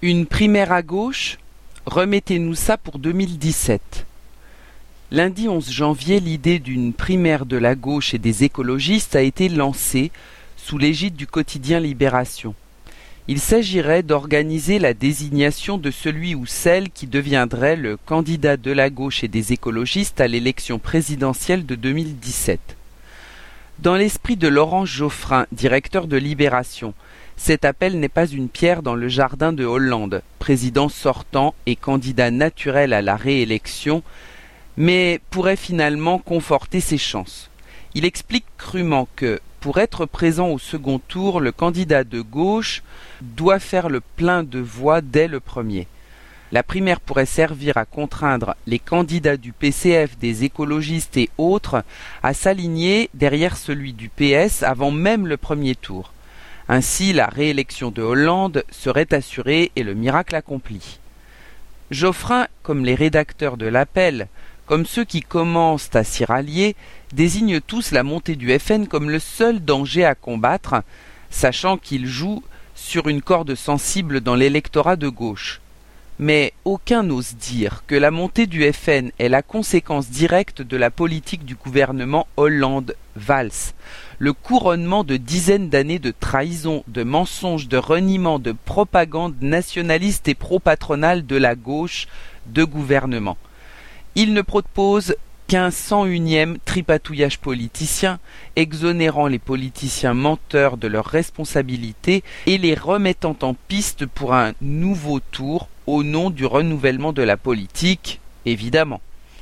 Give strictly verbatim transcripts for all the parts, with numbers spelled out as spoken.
Une primaire à gauche? Remettez-nous ça pour deux mille dix-sept. Lundi onze janvier, l'idée d'une primaire de la gauche et des écologistes a été lancée sous l'égide du quotidien Libération. Il s'agirait d'organiser la désignation de celui ou celle qui deviendrait le candidat de la gauche et des écologistes à l'élection présidentielle de deux mille dix-sept. Dans l'esprit de Laurent Geoffrin, directeur de Libération, cet appel n'est pas une pierre dans le jardin de Hollande, président sortant et candidat naturel à la réélection, mais pourrait finalement conforter ses chances. Il explique crûment que, pour être présent au second tour, le candidat de gauche doit faire le plein de voix dès le premier. La primaire pourrait servir à contraindre les candidats du P C F, des écologistes et autres à s'aligner derrière celui du P S avant même le premier tour. Ainsi, la réélection de Hollande serait assurée et le miracle accompli. Geoffrin, comme les rédacteurs de l'appel, comme ceux qui commencent à s'y rallier, désignent tous la montée du F N comme le seul danger à combattre, sachant qu'il joue sur une corde sensible dans l'électorat de gauche. Mais aucun n'ose dire que la montée du F N est la conséquence directe de la politique du gouvernement Hollande-Valls, le couronnement de dizaines d'années de trahison, de mensonges, de reniement, de propagande nationaliste et pro-patronale de la gauche de gouvernement. Il ne propose qu'un cent unième tripatouillage politicien, exonérant les politiciens menteurs de leurs responsabilités et les remettant en piste pour un nouveau tour au nom du renouvellement de la politique, évidemment.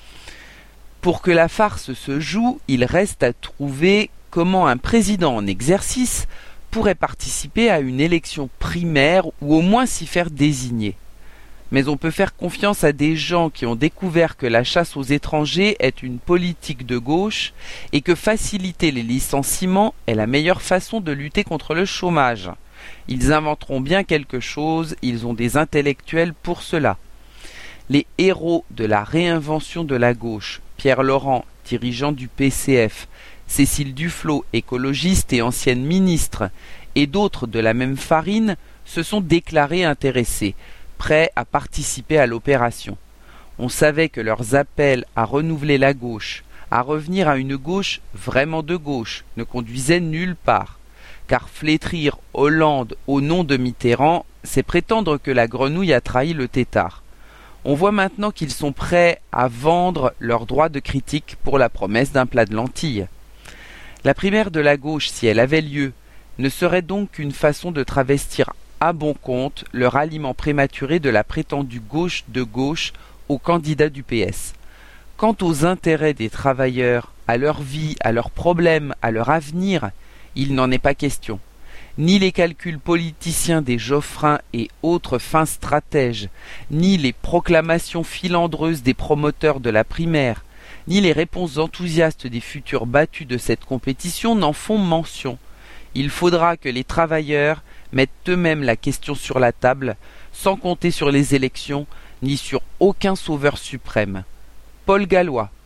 Pour que la farce se joue, il reste à trouver comment un président en exercice pourrait participer à une élection primaire ou au moins s'y faire désigner. Mais on peut faire confiance à des gens qui ont découvert que la chasse aux étrangers est une politique de gauche et que faciliter les licenciements est la meilleure façon de lutter contre le chômage. Ils inventeront bien quelque chose, ils ont des intellectuels pour cela. Les héros de la réinvention de la gauche, Pierre Laurent, dirigeant du P C F, Cécile Duflot, écologiste et ancienne ministre, et d'autres de la même farine, se sont déclarés intéressés, prêts à participer à l'opération. On savait que leurs appels à renouveler la gauche, à revenir à une gauche vraiment de gauche, ne conduisaient nulle part. Car flétrir Hollande au nom de Mitterrand, c'est prétendre que la grenouille a trahi le tétard. On voit maintenant qu'ils sont prêts à vendre leur droit de critique pour la promesse d'un plat de lentilles. La primaire de la gauche, si elle avait lieu, ne serait donc qu'une façon de travestir à bon compte le ralliement prématuré de la prétendue gauche de gauche au candidat du P S. Quant aux intérêts des travailleurs, à leur vie, à leurs problèmes, à leur avenir, il n'en est pas question. Ni les calculs politiciens des Geoffrin et autres fins stratèges, ni les proclamations filandreuses des promoteurs de la primaire, ni les réponses enthousiastes des futurs battus de cette compétition n'en font mention. Il faudra que les travailleurs mettent eux-mêmes la question sur la table, sans compter sur les élections, ni sur aucun sauveur suprême. Paul Gallois.